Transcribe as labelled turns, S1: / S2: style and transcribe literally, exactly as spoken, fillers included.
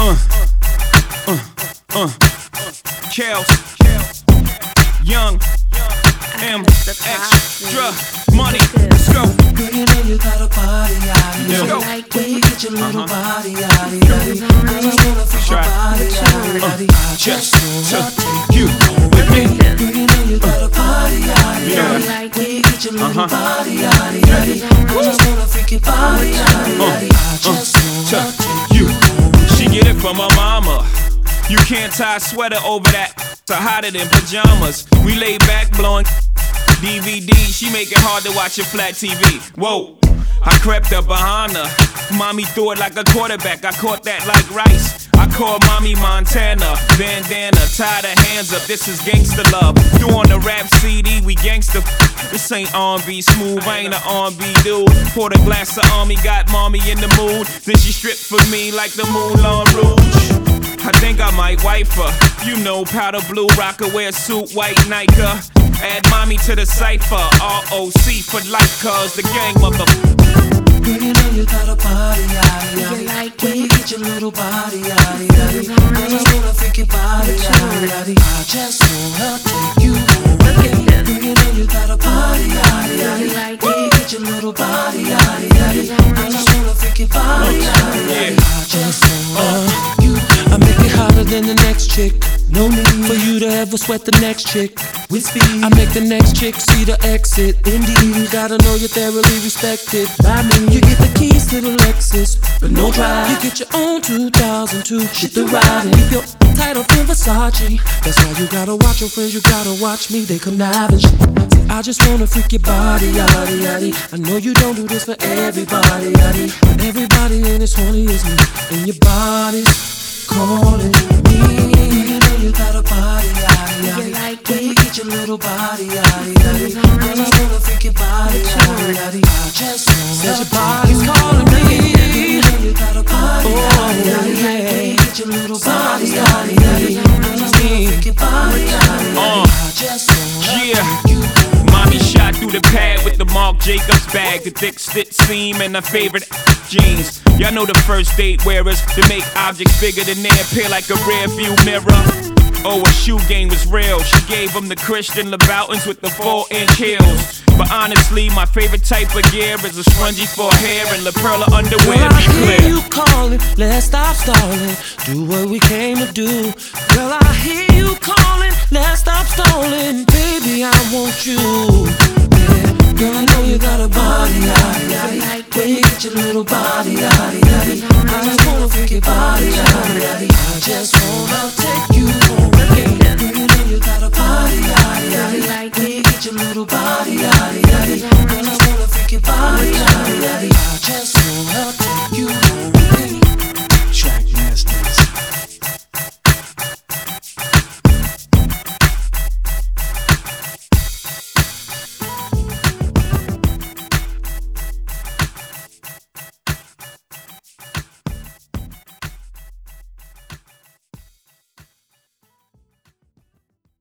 S1: Uh, uh, uh. Kels, Young, M, Extra, Money. Let's go.
S2: Girl, you know you got a body, yaddy,
S1: Let's go.
S2: When you get your little body, yaddy, yaddy, I just wanna freak your body, yaddy, yaddy. I
S1: Just
S2: just wanna
S1: to
S2: take
S1: you with me.
S2: Girl, you know you got a body, yaddy, yaddy, when you get your little body, yaddy, yaddy, I just wanna freak your body, yaddy, yaddy. I just wanna take
S1: you. She get it from her mama. You can't tie a sweater over that, so hotter than pajamas. We lay back blowing D V D. She make it hard to watch a flat T V. Whoa, I crept up behind her. Mommy threw it like a quarterback. I caught that like rice. I called Mommy Montana. Bandana, tie the hands up. This is gangsta love. You on the rap C D, we gangsta. This ain't R and B smooth. I ain't an R and B dude. Poured a glass of Army, got Mommy in the mood. Then she stripped for me like the Moulin Rouge. I think I might wife her. You know, powder blue rocker, wear suit, white Nike. Add Mommy to the cipher. R O C for life, cause the gang mother.
S2: Girl, you know you got a body, yaddy, yaddy. When you get your little body, yaddy, yaddy, I just wanna freak your body, yaddy, yaddy. I just wanna take you home. Girl, you know you got a body, yaddy, yaddy. When you get your little body, yaddy, yaddy, I just wanna freak your body, yaddy, yaddy. I just wanna take you home. I make it hotter than the next chick. No need for you to ever sweat the next chick. With speed, I make the next chick see the exit. Indeed, you gotta know you're thoroughly respected by me. You get the keys to the Lexus, but no drive. You get your own two thousand two. Shit the ride and keep your title from Versace. That's why you gotta watch your friends. You gotta watch me. They connive and shit. See, I just wanna freak your body, yaddy, yaddy. I know you don't do this for everybody, yaddy. But everybody in this horny is me, and your body's calling me. You know you got a body, yaddy, yaddy. When you get your little body, yaddy, yaddy, I just wanna freak your body, yaddy, yaddy. I just wanna your body's calling me. You know you got a body, yaddy, yaddy. When you get your little body, yaddy, yaddy, I just wanna freak your body, yaddy, yaddy. I just wanna
S1: Yeah.
S2: freak you.
S1: Mommy shot through the pad with the Marc Jacobs bag, the thick stitch seam and her favorite jeans. Y'all know the first date wearers to make objects bigger than they appear like a rear view mirror. Oh, her shoe game was real. She gave them the Christian Louboutins with the four inch heels. But honestly, my favorite type of gear is a scrunchie for hair and La Perla underwear.
S2: Girl, I
S1: Be clear.
S2: hear you calling, let's stop stalling. Do what we came to do. Girl, I hear you calling, let's stop stalling. Baby, I want you. Yeah. Girl, I know you got a body, yaddy, yaddy. When you get your little body, yaddy, yaddy, I just wanna freak your body, yaddy, yaddy. I just wanna take you home. Yeah. Girl, you know you got a body, yaddy, yaddy. When you get your little body, yaddy, yaddy, I just wanna freak your body, yaddy, yaddy. I just wanna take you home. Track Nasty.